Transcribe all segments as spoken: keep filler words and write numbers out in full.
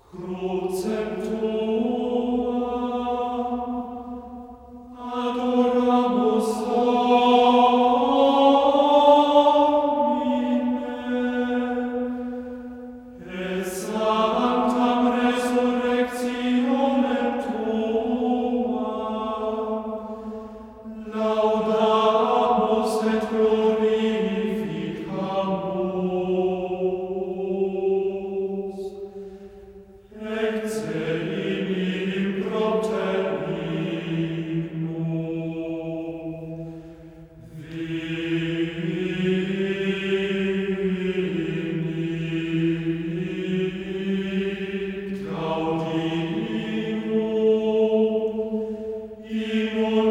Crucem tua adoramus Domine, et sanctam resurrectionem tua laudamus et glorificamus. Ecce in propter lignum vivit gaudium in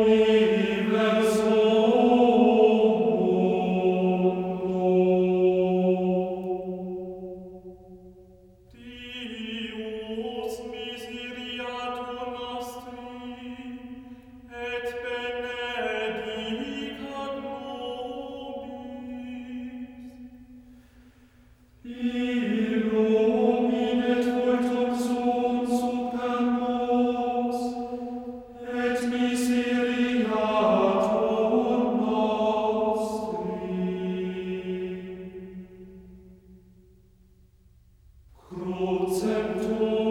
universum. Deus miseriatur nostri et benedicat nobis. Illumine vultum suum super nos et miseriatur nostri. Crucem tuam